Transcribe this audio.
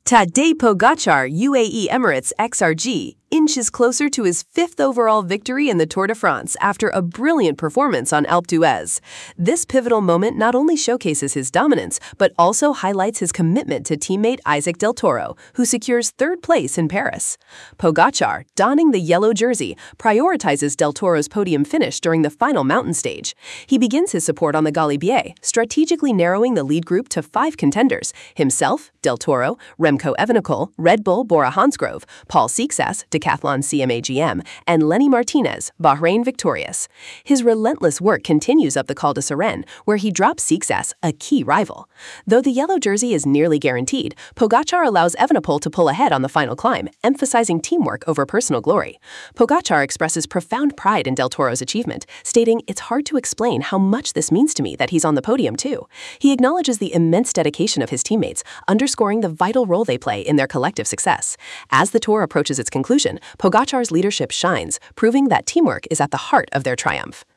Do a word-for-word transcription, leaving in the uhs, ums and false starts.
Tadej Pogacar, U A E Emirates X R G, inches closer to his fifth overall victory in the Tour de France after a brilliant performance on Alpe d'Huez. This pivotal moment not only showcases his dominance, but also highlights his commitment to teammate Isaac Del Toro, who secures third place in Paris. Pogacar, donning the yellow jersey, prioritizes Del Toro's podium finish during the final mountain stage. He begins his support on the Galibier, strategically narrowing the lead group to five contenders: himself, Del Toro, Remco Evenepoel, Red Bull Bora Hansgrohe, Paul Seixas, Decathlon C M A G M, and Lenny Martinez, Bahrain Victorious. His relentless work continues up the Col de Sirene, where he drops Seixas, a key rival. Though the yellow jersey is nearly guaranteed, Pogacar allows Evenepoel to pull ahead on the final climb, emphasizing teamwork over personal glory. Pogacar expresses profound pride in Del Toro's achievement, stating, "It's hard to explain how much this means to me that he's on the podium too." He acknowledges the immense dedication of his teammates, underscoring the vital role they play in their collective success. As the Tour approaches its conclusion, Pogacar's leadership shines, proving that teamwork is at the heart of their triumph.